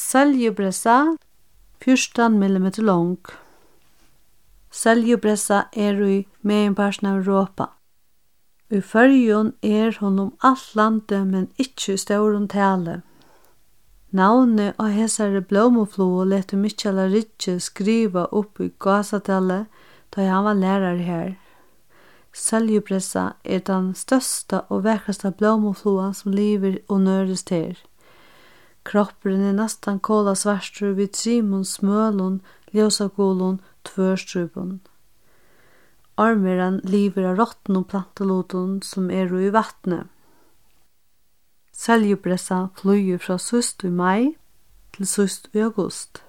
Seljubressa 14 mm long. Seljubressa i meginparten av Europa. I Føroyum hon alt landet, men ikkje i stórum tali. Navnet av hesare blómuflugu letu Mikkjala Rydje skriva upp i Gásadali da han var lærare her. Seljubressa den størsta og vakrasta blómuflugan som lever og nørest her. Kropperen nastan kola svartur vid trimon smølun, ljósagulun, tvørstrupun. Ormeran lever av rottnum plantelotun som i vattnet. Seljubressa flyger fra sust i mai til sust i august.